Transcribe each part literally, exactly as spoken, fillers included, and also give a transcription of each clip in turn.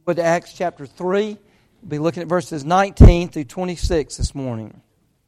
Go to Acts chapter three. We'll be looking at verses nineteen through twenty-six this morning.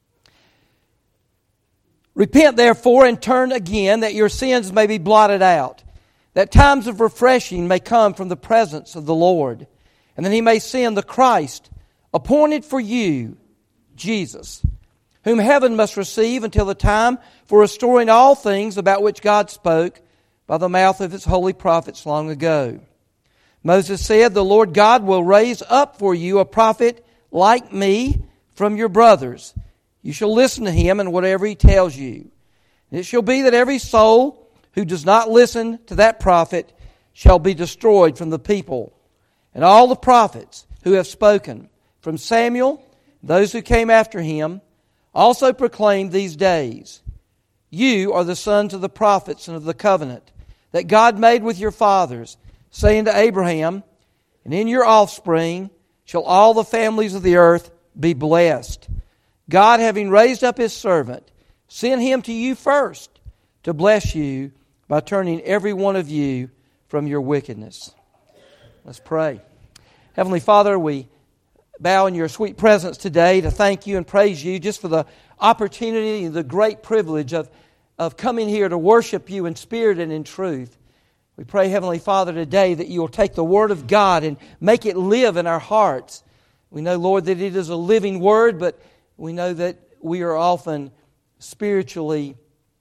Repent therefore and turn again, that your sins may be blotted out, that times of refreshing may come from the presence of the Lord, and that He may send the Christ, appointed for you, Jesus, whom heaven must receive until the time for restoring all things about which God spoke by the mouth of His holy prophets long ago. Moses said, the Lord God will raise up for you a prophet like me from your brothers. You shall listen to him in whatever he tells you. And it shall be that every soul who does not listen to that prophet shall be destroyed from the people. And all the prophets who have spoken, from Samuel, those who came after him, also proclaimed these days. You are the sons of the prophets and of the covenant that God made with your fathers, saying to Abraham, and in your offspring shall all the families of the earth be blessed. God, having raised up His servant, sent him to you first to bless you by turning every one of you from your wickedness. Let's pray. Heavenly Father, we bow in your sweet presence today to thank you and praise you just for the opportunity and the great privilege of, of coming here to worship you in spirit and in truth. We pray, Heavenly Father, today that you will take the Word of God and make it live in our hearts. We know, Lord, that it is a living Word, but we know that we are often spiritually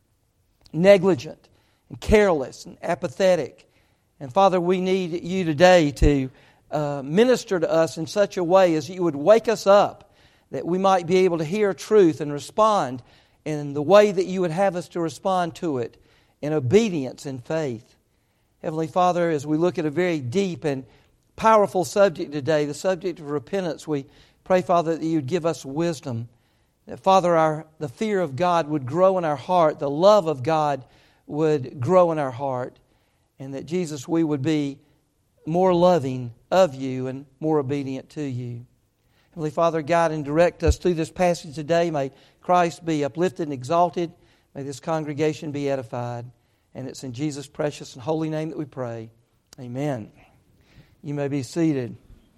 negligent and careless and apathetic. And Father, we need you today to uh, minister to us in such a way as you would wake us up, that we might be able to hear truth and respond in the way that you would have us to respond to it, in obedience and faith. Heavenly Father, as we look at a very deep and powerful subject today, the subject of repentance, we pray, Father, that you'd give us wisdom. That, Father, our the fear of God would grow in our heart, the love of God would grow in our heart, and that, Jesus, we would be more loving of you and more obedient to you. Heavenly Father, guide and direct us through this passage today. May Christ be uplifted and exalted. May this congregation be edified. And it's in Jesus' precious and holy name that we pray. Amen. You may be seated.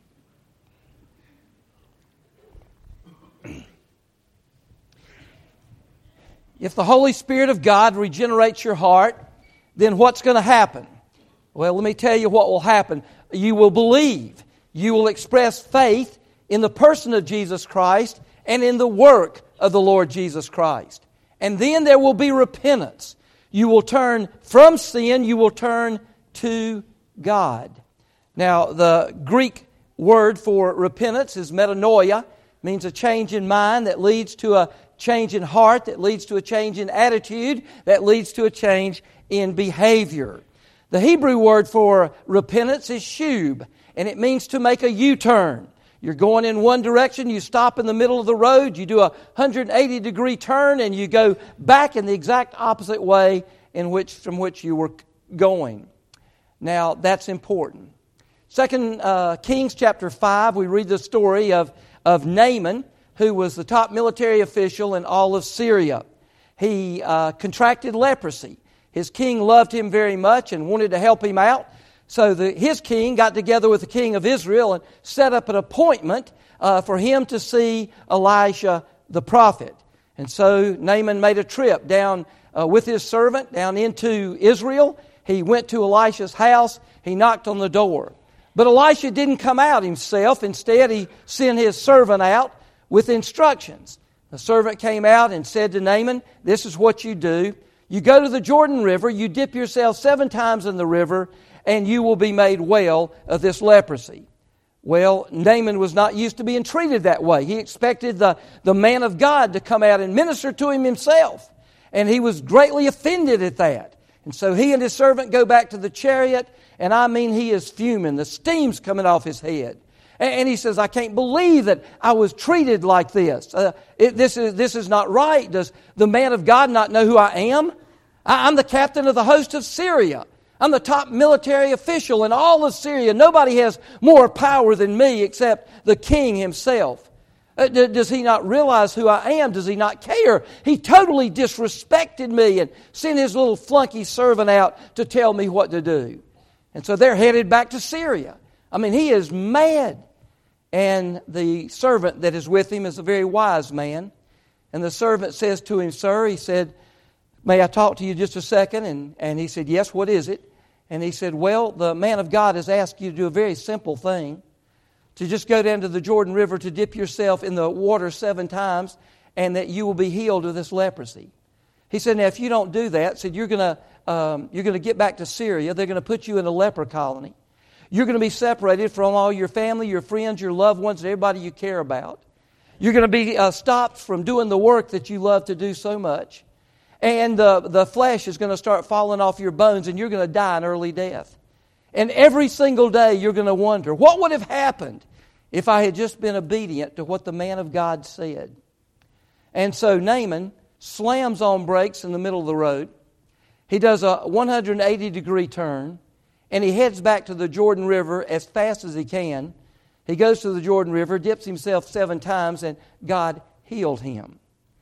If the Holy Spirit of God regenerates your heart, then what's going to happen? Well, let me tell you what will happen. You will believe. You will express faith in the person of Jesus Christ and in the work of the Lord Jesus Christ. And then there will be repentance. You will turn from sin, you will turn to God. Now, the Greek word for repentance is metanoia, means a change in mind that leads to a change in heart, that leads to a change in attitude, that leads to a change in behavior. The Hebrew word for repentance is shub, and it means to make a U-turn. You're going in one direction, you stop in the middle of the road, you do a one hundred eighty degree turn, and you go back in the exact opposite way in which from which you were going. Now, that's important. Second uh, Kings chapter five, we read the story of, of Naaman, who was the top military official in all of Syria. He uh, contracted leprosy. His king loved him very much and wanted to help him out. So the, his king got together with the king of Israel and set up an appointment uh, for him to see Elisha the prophet. And so Naaman made a trip down uh, with his servant down into Israel. He went to Elisha's house. He knocked on the door. But Elisha didn't come out himself. Instead, he sent his servant out with instructions. The servant came out and said to Naaman, this is what you do. You go to the Jordan River, you dip yourself seven times in the river, and you will be made well of this leprosy. Well, Naaman was not used to being treated that way. He expected the, the man of God to come out and minister to him himself. And he was greatly offended at that. And so he and his servant go back to the chariot, and I mean he is fuming. The steam's coming off his head. And, and he says, I can't believe that I was treated like this. Uh, it, this is, this is not right. Does the man of God not know who I am? I, I'm the captain of the host of Syria. I'm the top military official in all of Syria. Nobody has more power than me except the king himself. Uh, d- does he not realize who I am? Does he not care? He totally disrespected me and sent his little flunky servant out to tell me what to do. And so they're headed back to Syria. I mean, he is mad. And the servant that is with him is a very wise man. And the servant says to him, "Sir," he said, "may I talk to you just a second?" And, and he said, "Yes, what is it?" And he said, "Well, the man of God has asked you to do a very simple thing, to just go down to the Jordan River to dip yourself in the water seven times, and that you will be healed of this leprosy." He said, "Now, if you don't do that," said, you're going to um, you're going to get back to Syria. They're going to put you in a leper colony. You're going to be separated from all your family, your friends, your loved ones, and everybody you care about. You're going to be uh, stopped from doing the work that you love to do so much. And uh, the flesh is going to start falling off your bones, and you're going to die an early death. And every single day you're going to wonder, what would have happened if I had just been obedient to what the man of God said? And so Naaman slams on brakes in the middle of the road. He does a one hundred eighty degree turn, and he heads back to the Jordan River as fast as he can. He goes to the Jordan River, dips himself seven times, and God healed him.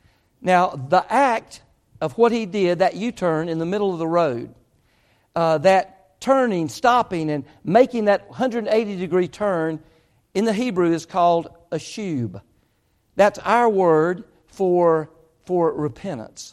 Now, the act of what he did, that U-turn in the middle of the road, uh, that turning, stopping, and making that one hundred eighty degree turn, in the Hebrew is called a shub. That's our word for, for repentance.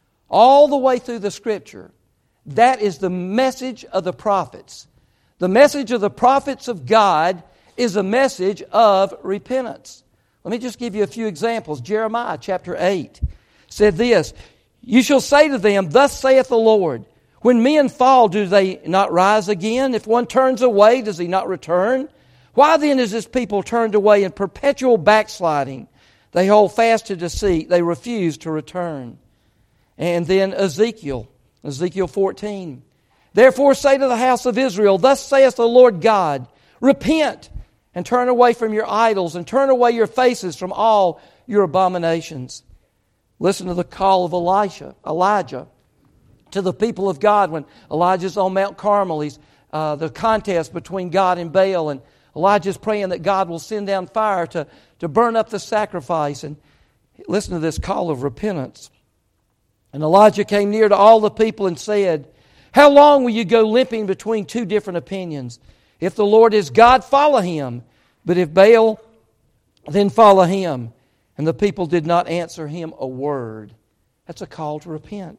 All the way through the Scripture, that is the message of the prophets. The message of the prophets of God is a message of repentance. Let me just give you a few examples. Jeremiah chapter eight said this, "You shall say to them, Thus saith the Lord, when men fall, do they not rise again? If one turns away, does he not return? Why then is this people turned away in perpetual backsliding? They hold fast to deceit. They refuse to return." And then Ezekiel, Ezekiel fourteen. "Therefore say to the house of Israel, Thus saith the Lord God, Repent and turn away from your idols, and turn away your faces from all your abominations." Listen to the call of Elisha, Elijah to the people of God when Elijah's on Mount Carmel. He's uh, the contest between God and Baal, and Elijah's praying that God will send down fire to, to burn up the sacrifice. And listen to this call of repentance. "And Elijah came near to all the people and said, How long will you go limping between two different opinions? If the Lord is God, follow Him. But if Baal, then follow him." And the people did not answer him a word. That's a call to repent.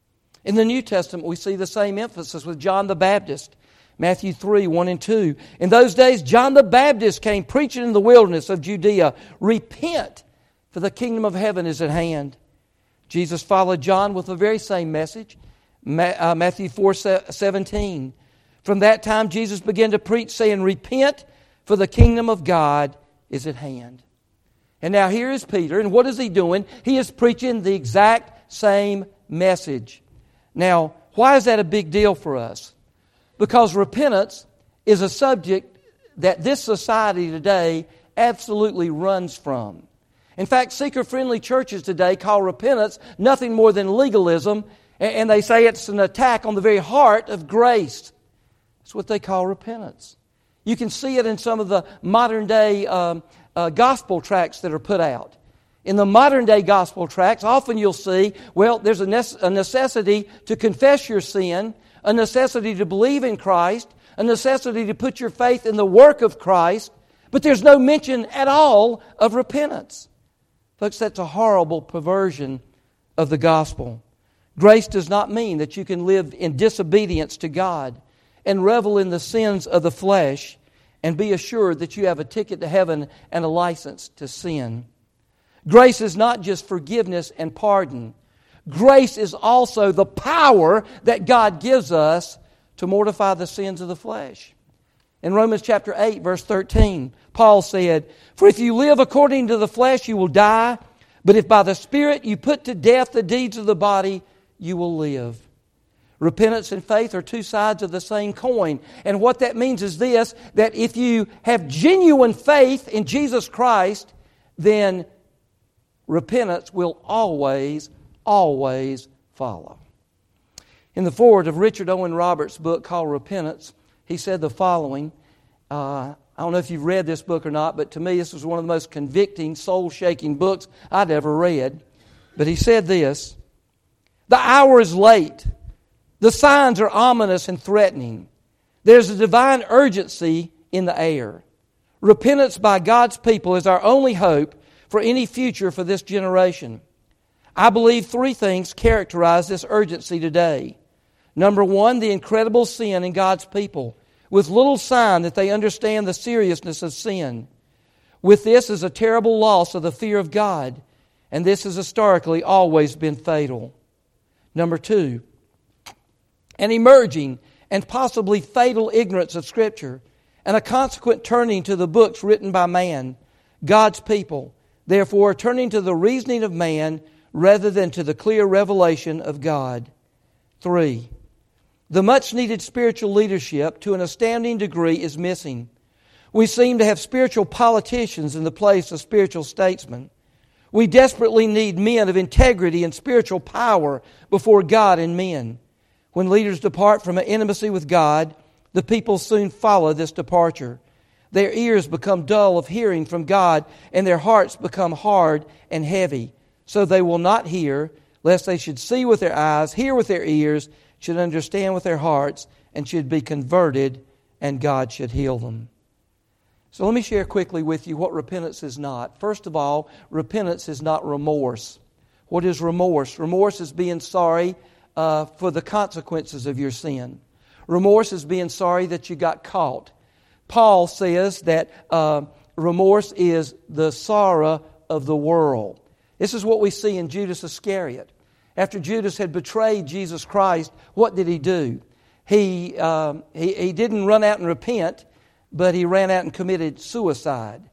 In the New Testament, we see the same emphasis with John the Baptist. Matthew three, one and two. "In those days, John the Baptist came preaching in the wilderness of Judea, Repent, for the kingdom of heaven is at hand." Jesus followed John with the very same message. Matthew four, seventeen. "From that time, Jesus began to preach, saying, Repent, for the kingdom of God is at hand." And now here is Peter, and what is he doing? He is preaching the exact same message. Now, why is that a big deal for us? Because repentance is a subject that this society today absolutely runs from. In fact, seeker-friendly churches today call repentance nothing more than legalism, and they say it's an attack on the very heart of grace. That's what they call repentance. You can see it in some of the modern-day um, uh, gospel tracts that are put out. In the modern-day gospel tracts, often you'll see, well, there's a, nece- a necessity to confess your sin, a necessity to believe in Christ, a necessity to put your faith in the work of Christ, but there's no mention at all of repentance. Folks, that's a horrible perversion of the gospel. Grace does not mean that you can live in disobedience to God and revel in the sins of the flesh and be assured that you have a ticket to heaven and a license to sin. Grace is not just forgiveness and pardon. Grace is also the power that God gives us to mortify the sins of the flesh. In Romans chapter eight, verse thirteen, Paul said, "For if you live according to the flesh, you will die. But if by the Spirit you put to death the deeds of the body, you will live." Repentance and faith are two sides of the same coin. And what that means is this, that if you have genuine faith in Jesus Christ, then repentance will always, always follow. In the foreword of Richard Owen Roberts' book called Repentance, he said the following. Uh, I don't know if you've read this book or not, but to me this was one of the most convicting, soul-shaking books I'd ever read. But he said this, "The hour is late. The signs are ominous and threatening. There's a divine urgency in the air. Repentance by God's people is our only hope for any future for this generation. I believe three things characterize this urgency today. Number one, the incredible sin in God's people, with little sign that they understand the seriousness of sin. With this is a terrible loss of the fear of God, and this has historically always been fatal. Number two, an emerging and possibly fatal ignorance of Scripture, and a consequent turning to the books written by man, God's people, therefore turning to the reasoning of man rather than to the clear revelation of God. Three, the much-needed spiritual leadership to an astounding degree is missing. We seem to have spiritual politicians in the place of spiritual statesmen. We desperately need men of integrity and spiritual power before God and men. When leaders depart from an intimacy with God, the people soon follow this departure. Their ears become dull of hearing from God, and their hearts become hard and heavy. So they will not hear, lest they should see with their eyes, hear with their ears, should understand with their hearts, and should be converted, and God should heal them. So let me share quickly with you what repentance is not. First of all, repentance is not remorse. What is remorse? Remorse is being sorry uh, for the consequences of your sin. Remorse is being sorry that you got caught. Paul says that uh, remorse is the sorrow of the world. This is what we see in Judas Iscariot. After Judas had betrayed Jesus Christ, what did he do? He, um, he, he didn't run out and repent, but he ran out and committed suicide.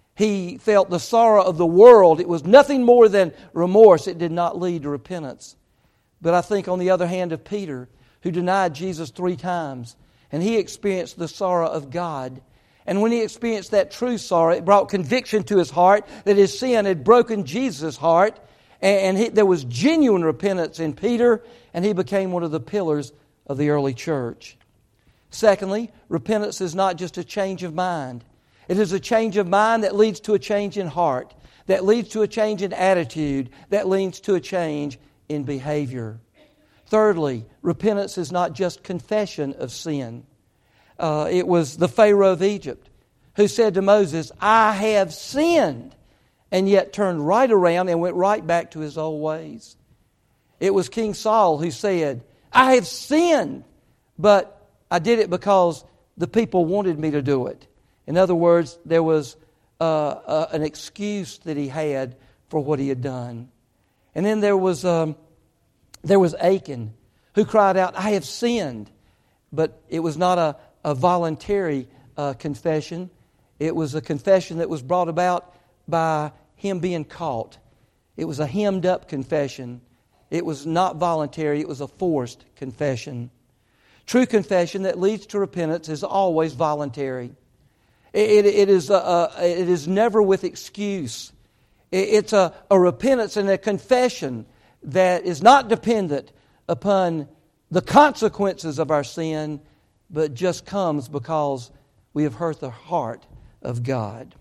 He felt the sorrow of the world. It was nothing more than remorse. It did not lead to repentance. But I think on the other hand of Peter, who denied Jesus three times, and he experienced the sorrow of God. And when he experienced that true sorrow, it brought conviction to his heart that his sin had broken Jesus' heart. And he, there was genuine repentance in Peter, and he became one of the pillars of the early church. Secondly, repentance is not just a change of mind. It is a change of mind that leads to a change in heart, that leads to a change in attitude, that leads to a change in behavior. Thirdly, repentance is not just confession of sin. Uh, it was the Pharaoh of Egypt who said to Moses, I have sinned, and yet turned right around and went right back to his old ways. It was King Saul who said, I have sinned, but I did it because the people wanted me to do it. In other words, there was uh, uh, an excuse that he had for what he had done. And then there was um, there was Achan who cried out, I have sinned. But it was not a, a voluntary uh, confession. It was a confession that was brought about by him being caught. It was a hemmed up confession. It was not voluntary. It was a forced confession. True confession that leads to repentance is always voluntary. It, it, it, is, a, a, it is never with excuse. It, it's a, a repentance and a confession that is not dependent upon the consequences of our sin, but just comes because we have hurt the heart of God.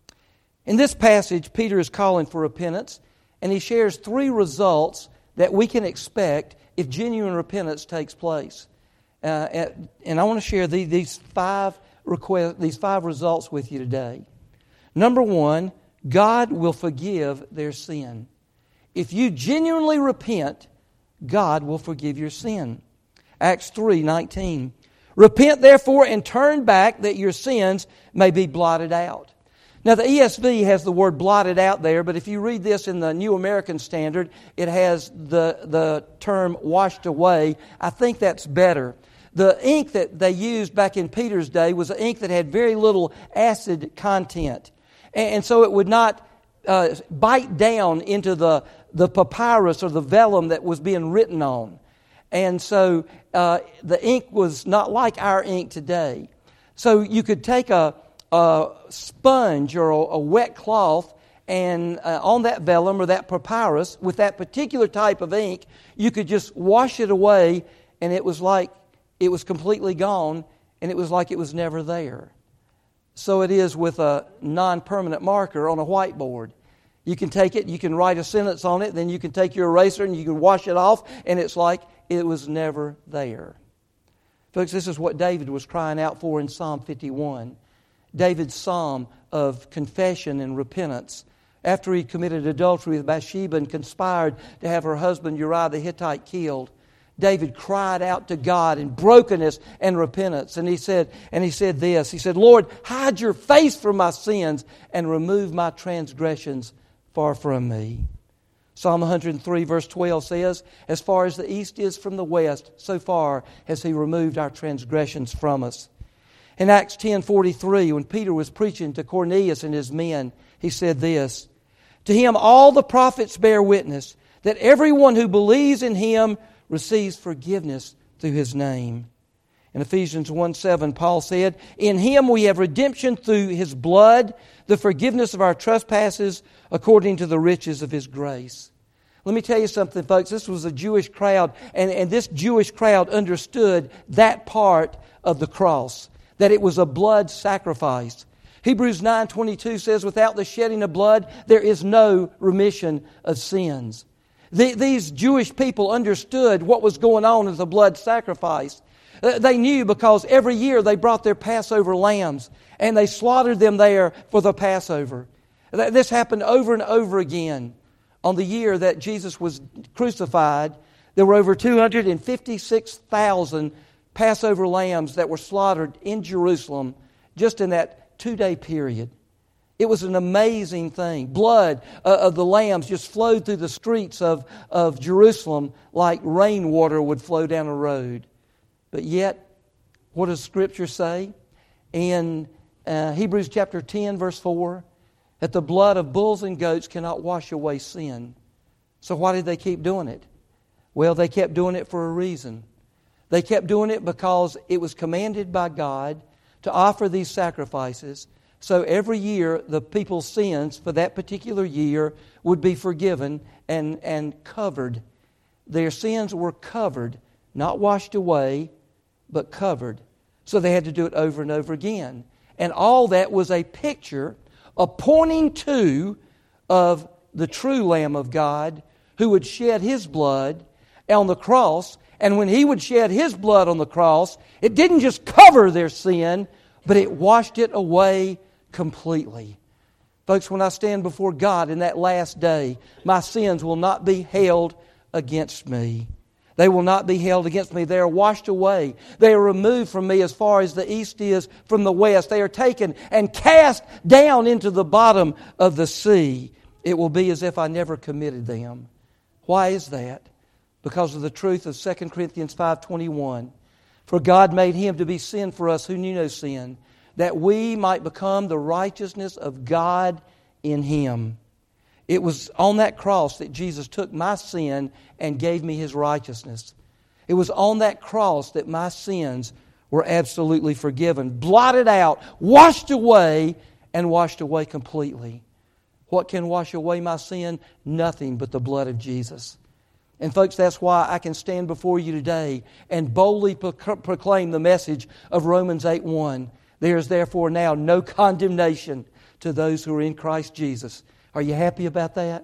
In this passage, Peter is calling for repentance, and he shares three results that we can expect if genuine repentance takes place. Uh, and I want to share these, these five request, these five results with you today. Number one, God will forgive their sin. If you genuinely repent, God will forgive your sin. Acts three nineteen. Repent therefore and turn back that your sins may be blotted out. Now the E S V has the word blotted out there, but if you read this in the New American Standard, it has the, the term washed away. I think that's better. The ink that they used back in Peter's day was an ink that had very little acid content. And so it would not uh, bite down into the, the papyrus or the vellum that was being written on. And so uh, the ink was not like our ink today. So you could take a, a sponge or a, a wet cloth, and uh, on that vellum or that papyrus with that particular type of ink, you could just wash it away, and it was like it was completely gone, and it was like it was never there. So it is with a non-permanent marker on a whiteboard. You can take it, you can write a sentence on it, then you can take your eraser and you can wash it off, and it's like it was never there. Folks, this is what David was crying out for in Psalm fifty-one. David's psalm of confession and repentance. After he committed adultery with Bathsheba and conspired to have her husband Uriah the Hittite killed, David cried out to God in brokenness and repentance. And he said, and he said this, he said, Lord, hide your face from my sins and remove my transgressions far from me. Psalm one hundred three verse twelve says, as far as the east is from the west, so far has He removed our transgressions from us. In Acts ten forty-three, when Peter was preaching to Cornelius and his men, he said this, to him all the prophets bear witness that everyone who believes in Him receives forgiveness through His name. In Ephesians one seven, Paul said, in Him we have redemption through His blood, the forgiveness of our trespasses according to the riches of His grace. Let me tell you something, folks. This was a Jewish crowd, and, and this Jewish crowd understood that part of the cross, that it was a blood sacrifice. Hebrews nine twenty-two says, without the shedding of blood, there is no remission of sins. The, these Jewish people understood what was going on as a blood sacrifice. Uh, they knew because every year they brought their Passover lambs and they slaughtered them there for the Passover. This happened over and over again. On the year that Jesus was crucified, there were over two hundred fifty-six thousand Passover lambs that were slaughtered in Jerusalem just in that two-day period. It was an amazing thing. Blood uh, of the lambs just flowed through the streets of, of Jerusalem like rainwater would flow down a road. But yet, what does Scripture say? In uh, Hebrews chapter ten, verse four, that the blood of bulls and goats cannot wash away sin. So why did they keep doing it? Well, they kept doing it for a reason. They kept doing it because it was commanded by God to offer these sacrifices. So every year, the people's sins for that particular year would be forgiven and, and covered. Their sins were covered, not washed away, but covered. So they had to do it over and over again. And all that was a picture, a pointing to of the true Lamb of God who would shed His blood on the cross. And when He would shed His blood on the cross, it didn't just cover their sin, but it washed it away completely. Folks, when I stand before God in that last day, my sins will not be held against me. They will not be held against me. They are washed away. They are removed from me as far as the east is from the west. They are taken and cast down into the bottom of the sea. It will be as if I never committed them. Why is that? Because of the truth of Second Corinthians five twenty-one. For God made Him to be sin for us who knew no sin, that we might become the righteousness of God in Him. It was on that cross that Jesus took my sin and gave me His righteousness. It was on that cross that my sins were absolutely forgiven, blotted out, washed away, and washed away completely. What can wash away my sin? Nothing but the blood of Jesus. And folks, that's why I can stand before you today and boldly proclaim the message of Romans eight one. There is therefore now no condemnation to those who are in Christ Jesus. Are you happy about that?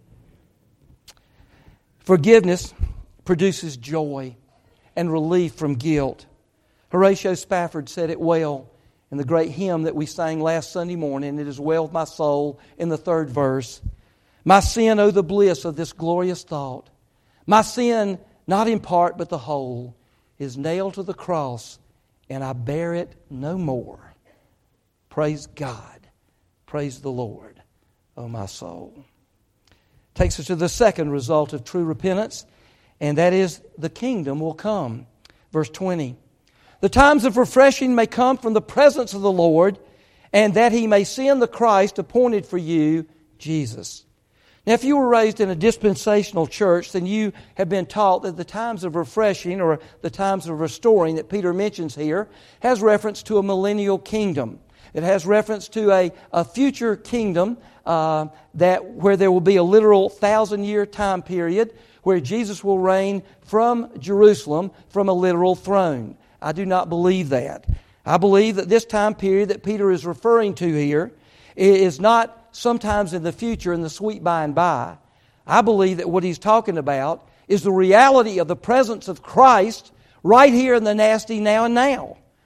Forgiveness produces joy and relief from guilt. Horatio Spafford said it well in the great hymn that we sang last Sunday morning, "It is well with my soul," in the third verse. My sin, oh the bliss of this glorious thought. My sin, not in part but the whole, is nailed to the cross, and I bear it no more. Praise God. Praise the Lord, O my soul. Takes us to the second result of true repentance, and that is the kingdom will come. Verse twenty. The times of refreshing may come from the presence of the Lord, and that He may send the Christ appointed for you, Jesus. Now, if you were raised in a dispensational church, then you have been taught that the times of refreshing or the times of restoring that Peter mentions here has reference to a millennial kingdom. It has reference to a, a future kingdom uh, that where there will be a literal thousand-year time period where Jesus will reign from Jerusalem from a literal throne. I do not believe that. I believe that this time period that Peter is referring to here is not sometimes in the future in the sweet by and by. I believe that what he's talking about is the reality of the presence of Christ right here in the nasty now and now.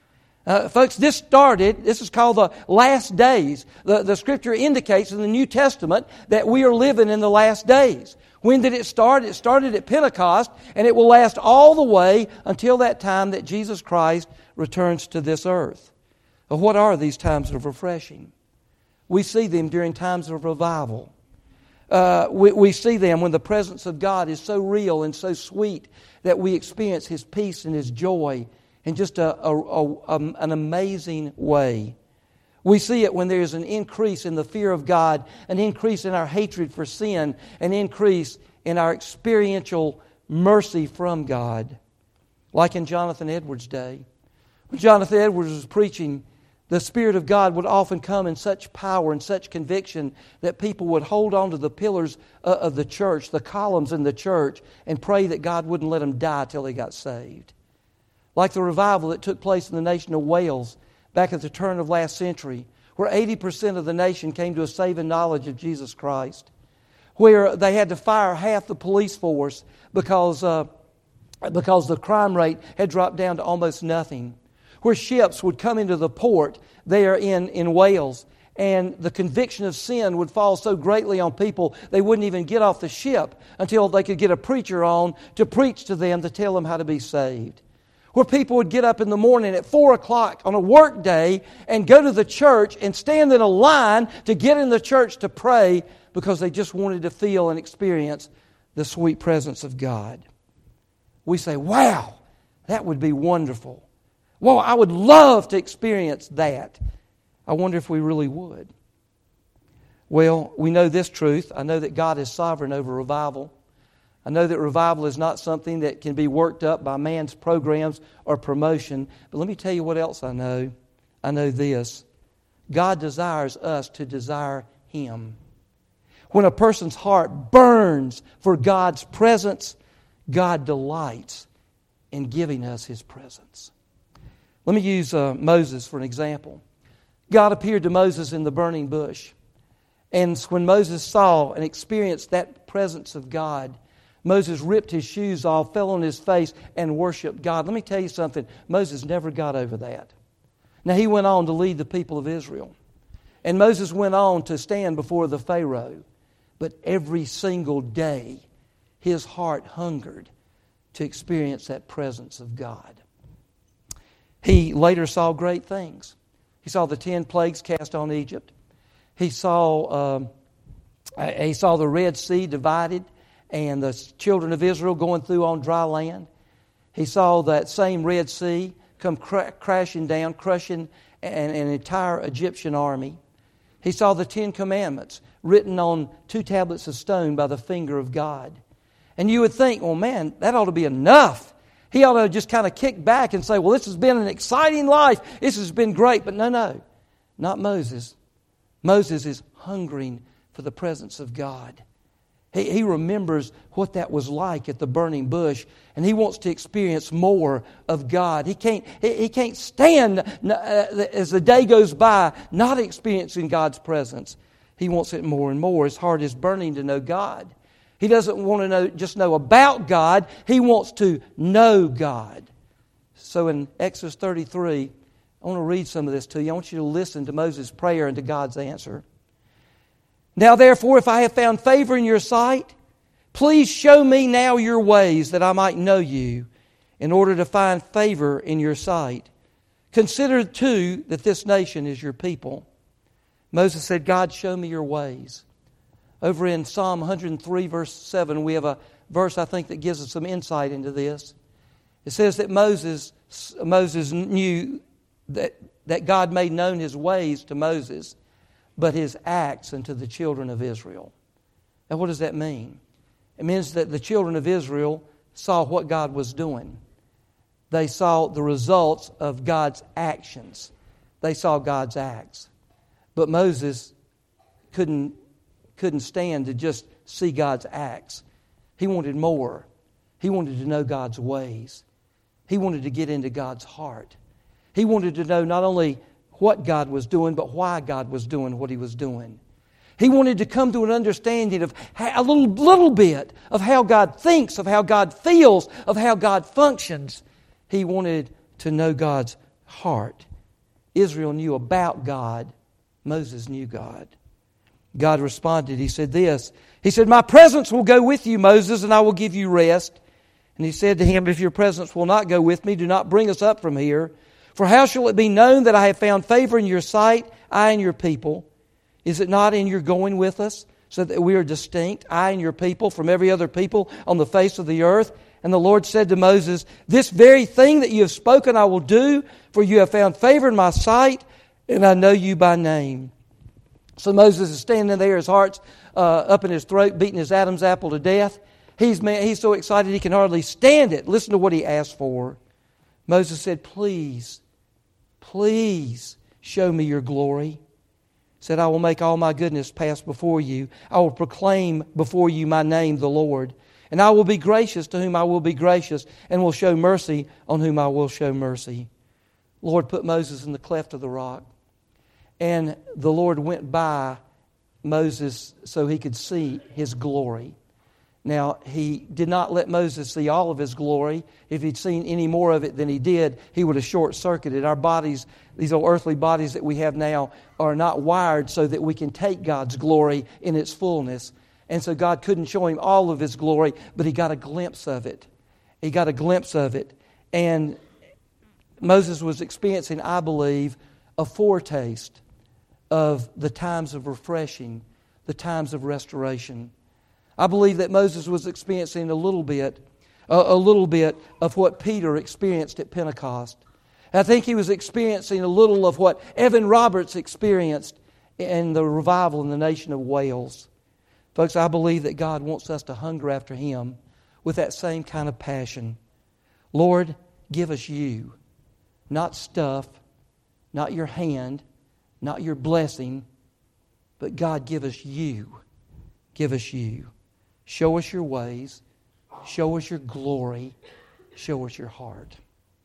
Uh, folks, this started, this is called the last days. The, the Scripture indicates in the New Testament that we are living in the last days. When did it start? It started at Pentecost, and it will last all the way until that time that Jesus Christ returns to this earth. Well, what are these times of refreshing? We see them during times of revival. Uh, we, we see them when the presence of God is so real and so sweet that we experience His peace and His joy in just a, a, a, a, an amazing way. We see it when there's an increase in the fear of God, an increase in our hatred for sin, an increase in our experiential mercy from God. Like in Jonathan Edwards' day. When Jonathan Edwards was preaching, the Spirit of God would often come in such power and such conviction that people would hold on to the pillars of the church, the columns in the church, and pray that God wouldn't let them die till they got saved. Like the revival that took place in the nation of Wales back at the turn of last century, where eighty percent of the nation came to a saving knowledge of Jesus Christ, where they had to fire half the police force because, uh, because the crime rate had dropped down to almost nothing, where ships would come into the port there in, in Wales, and the conviction of sin would fall so greatly on people they wouldn't even get off the ship until they could get a preacher on to preach to them, to tell them how to be saved. Where people would get up in the morning at four o'clock on a work day and go to the church and stand in a line to get in the church to pray because they just wanted to feel and experience the sweet presence of God. We say, wow, that would be wonderful. Well, I would love to experience that. I wonder if we really would. Well, we know this truth. I know that God is sovereign over revival. I know that revival is not something that can be worked up by man's programs or promotion. But let me tell you what else I know. I know this. God desires us to desire Him. When a person's heart burns for God's presence, God delights in giving us His presence. Let me use uh, Moses for an example. God appeared to Moses in the burning bush. And when Moses saw and experienced that presence of God, Moses ripped his shoes off, fell on his face, and worshiped God. Let me tell you something. Moses never got over that. Now, he went on to lead the people of Israel. And Moses went on to stand before the Pharaoh. But every single day, his heart hungered to experience that presence of God. He later saw great things. He saw the ten plagues cast on Egypt. He saw, um, he saw the Red Sea divided and the children of Israel going through on dry land. He saw that same Red Sea come cra- crashing down, crushing an, an entire Egyptian army. He saw the Ten Commandments written on two tablets of stone by the finger of God. And you would think, well, man, that ought to be enough. He ought to just kind of kick back and say, well, this has been an exciting life. This has been great. But no, no, not Moses. Moses is hungering for the presence of God. He, he remembers what that was like at the burning bush, and he wants to experience more of God. He can't, he, he can't stand uh, as the day goes by not experiencing God's presence. He wants it more and more. His heart is burning to know God. He doesn't want to know, just know about God. He wants to know God. So in Exodus thirty-three, I want to read some of this to you. I want you to listen to Moses' prayer and to God's answer. Now therefore, if I have found favor in your sight, please show me now your ways that I might know you, in order to find favor in your sight. Consider too that this nation is your people. Moses said, God, show me your ways. Over in Psalm one hundred three, verse seven, we have a verse, I think, that gives us some insight into this. It says that Moses, Moses knew that, that God made known His ways to Moses, but His acts unto the children of Israel. Now, what does that mean? It means that the children of Israel saw what God was doing. They saw the results of God's actions. They saw God's acts. But Moses couldn't couldn't stand to just see God's acts. He wanted more. He wanted to know God's ways. He wanted to get into God's heart. He wanted to know not only what God was doing, but why God was doing what He was doing. He wanted to come to an understanding of how, a little, little bit of how God thinks, of how God feels, of how God functions. He wanted to know God's heart. Israel knew about God, Moses knew God. God responded. He said this. He said, "My presence will go with you, Moses, and I will give you rest." And he said to him, "If your presence will not go with me, do not bring us up from here. For how shall it be known that I have found favor in your sight, I and your people? Is it not in your going with us, so that we are distinct, I and your people, from every other people on the face of the earth?" And the Lord said to Moses, "This very thing that you have spoken I will do, for you have found favor in my sight, and I know you by name." So Moses is standing there, his heart's uh, up in his throat, beating his Adam's apple to death. He's, man, he's so excited he can hardly stand it. Listen to what he asked for. Moses said, "Please, please show me your glory." He said, "I will make all my goodness pass before you. I will proclaim before you my name, the Lord. And I will be gracious to whom I will be gracious, and will show mercy on whom I will show mercy." Lord put Moses in the cleft of the rock. And the Lord went by Moses so he could see His glory. Now, He did not let Moses see all of His glory. If He'd seen any more of it than He did, He would have short-circuited. Our bodies, these old earthly bodies that we have now, are not wired so that we can take God's glory in its fullness. And so God couldn't show him all of His glory, but he got a glimpse of it. He got a glimpse of it. And Moses was experiencing, I believe, a foretaste of the times of refreshing, the times of restoration. I believe that Moses was experiencing a little bit, a, a little bit of what Peter experienced at Pentecost. I think he was experiencing a little of what Evan Roberts experienced in the revival in the nation of Wales. Folks, I believe that God wants us to hunger after Him with that same kind of passion. Lord, give us You, not stuff, not Your hand, not Your blessing, but God, give us You. Give us You. Show us Your ways. Show us Your glory. Show us Your heart.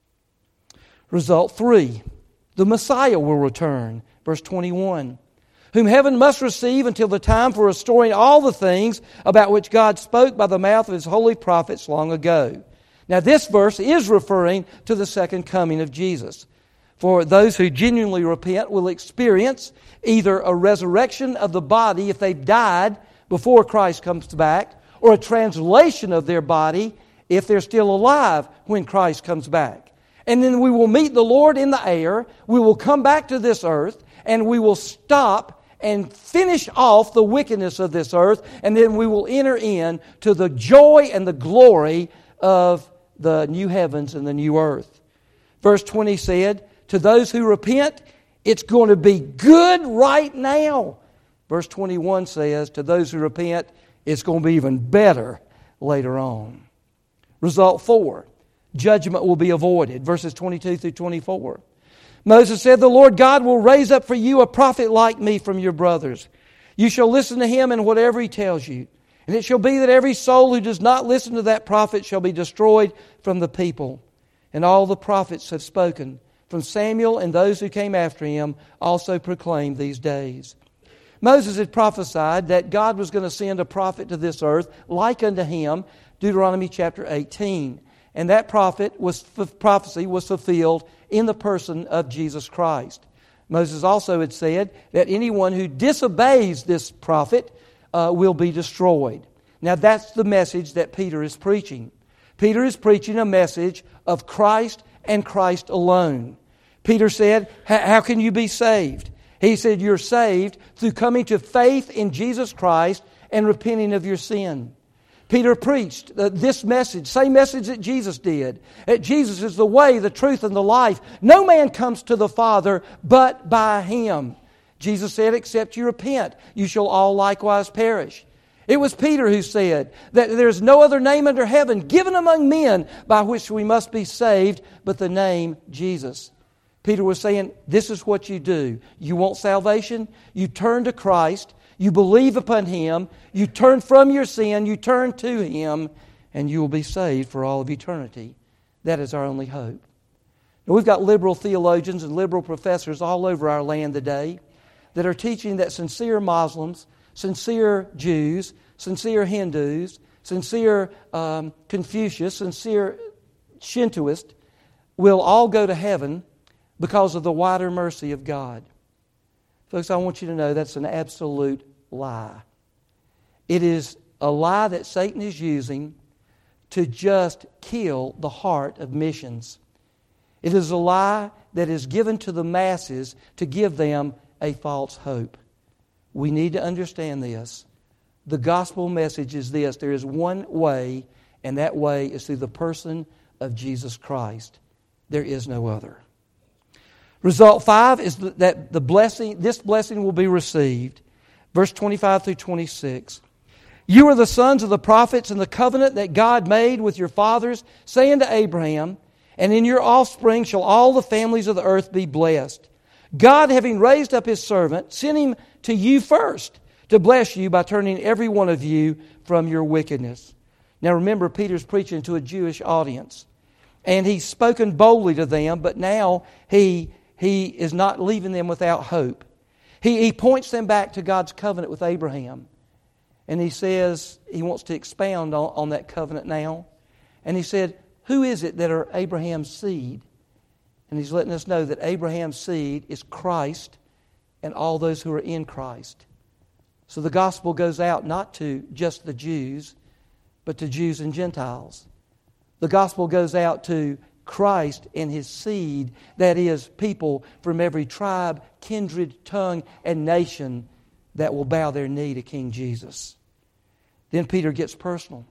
Result three, the Messiah will return. Verse twenty-one. "Whom heaven must receive until the time for restoring all the things about which God spoke by the mouth of His holy prophets long ago." Now this verse is referring to the second coming of Jesus. For those who genuinely repent will experience either a resurrection of the body if they've died before Christ comes back, or a translation of their body if they're still alive when Christ comes back. And then we will meet the Lord in the air, we will come back to this earth, and we will stop and finish off the wickedness of this earth, and then we will enter in to the joy and the glory of the new heavens and the new earth. Verse twenty said, "To those who repent, it's going to be good right now." Verse twenty-one says, "To those who repent, it's going to be even better later on." Result four, judgment will be avoided. Verses twenty-two through twenty-four. Moses said, "The Lord God will raise up for you a prophet like me from your brothers. You shall listen to him in whatever he tells you. And it shall be that every soul who does not listen to that prophet shall be destroyed from the people. And all the prophets have spoken. From Samuel and those who came after him also proclaimed these days." Moses had prophesied that God was going to send a prophet to this earth like unto him, Deuteronomy chapter eighteen. And that prophet was prophecy was fulfilled in the person of Jesus Christ. Moses also had said that anyone who disobeys this prophet uh, will be destroyed. Now that's the message that Peter is preaching. Peter is preaching a message of Christ and Christ alone. Peter said, how can you be saved? He said, you're saved through coming to faith in Jesus Christ and repenting of your sin. Peter preached this message, same message that Jesus did. That Jesus is the way, the truth, and the life. No man comes to the Father but by Him. Jesus said, except you repent, you shall all likewise perish. It was Peter who said that there is no other name under heaven given among men by which we must be saved but the name Jesus. Peter was saying, this is what you do. You want salvation? You turn to Christ. You believe upon Him, you turn from your sin, you turn to Him, and you will be saved for all of eternity. That is our only hope. Now, we've got liberal theologians and liberal professors all over our land today that are teaching that sincere Muslims, sincere Jews, sincere Hindus, sincere um, Confucius, sincere Shintoists will all go to heaven, because of the wider mercy of God. Folks, I want you to know that's an absolute lie. It is a lie that Satan is using to just kill the heart of missions. It is a lie that is given to the masses to give them a false hope. We need to understand this. The gospel message is this: there is one way, and that way is through the person of Jesus Christ. There is no other. Result five is that the blessing, this blessing will be received. Verse twenty-five through twenty-six. You are the sons of the prophets and the covenant that God made with your fathers, saying to Abraham, and in your offspring shall all the families of the earth be blessed. God, having raised up His servant, sent Him to you first to bless you by turning every one of you from your wickedness. Now remember, Peter's preaching to a Jewish audience. And he's spoken boldly to them, but now he, he is not leaving them without hope. He, he points them back to God's covenant with Abraham. And he says, he wants to expound on, on that covenant now. And he said, who is it that are Abraham's seed? And he's letting us know that Abraham's seed is Christ and all those who are in Christ. So the gospel goes out not to just the Jews, but to Jews and Gentiles. The gospel goes out to Christ and His seed, that is, people from every tribe, kindred, tongue, and nation that will bow their knee to King Jesus. Then Peter gets personal.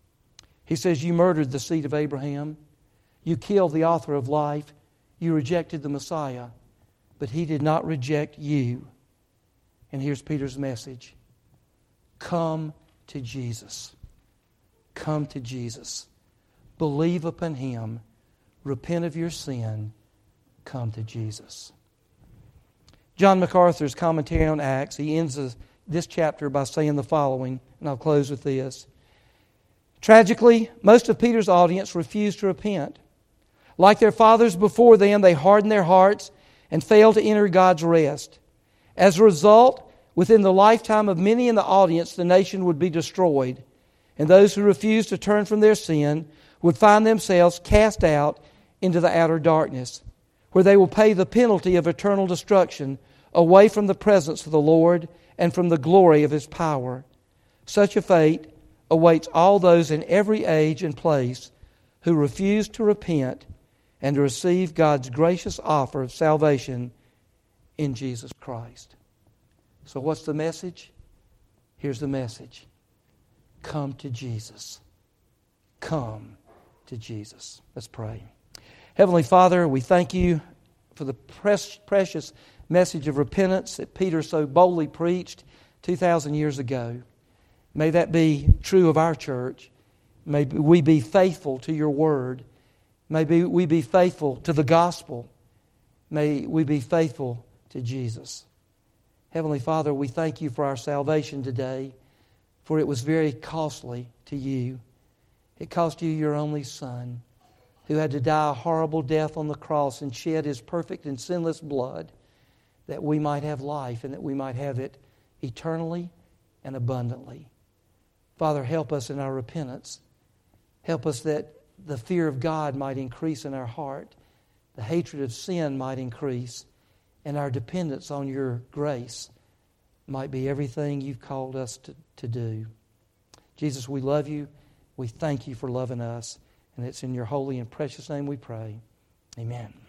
He says, you murdered the seed of Abraham. You killed the author of life. You rejected the Messiah. But He did not reject you. And here's Peter's message. Come to Jesus. Come to Jesus. Believe upon Him. Repent of your sin. Come to Jesus. John MacArthur's commentary on Acts, he ends this chapter by saying the following, and I'll close with this. Tragically, most of Peter's audience refused to repent. Like their fathers before them, they hardened their hearts and failed to enter God's rest. As a result, within the lifetime of many in the audience, the nation would be destroyed, and those who refused to turn from their sin would find themselves cast out into the outer darkness, where they will pay the penalty of eternal destruction away from the presence of the Lord and from the glory of His power. Such a fate awaits all those in every age and place who refuse to repent and to receive God's gracious offer of salvation in Jesus Christ. So what's the message? Here's the message. Come to Jesus. Come to Jesus. Let's pray. Heavenly Father, we thank You for the precious message of repentance that Peter so boldly preached two thousand years ago. May that be true of our church. May we be faithful to Your Word. May we be faithful to the gospel. May we be faithful to Jesus. Heavenly Father, we thank You for our salvation today, for it was very costly to You. It cost You Your only Son, who had to die a horrible death on the cross and shed His perfect and sinless blood, that we might have life and that we might have it eternally and abundantly. Father, help us in our repentance. Help us that the fear of God might increase in our heart, the hatred of sin might increase, and our dependence on Your grace might be everything You've called us to, to do. Jesus, we love You. We thank You for loving us. And it's in Your holy and precious name we pray. Amen.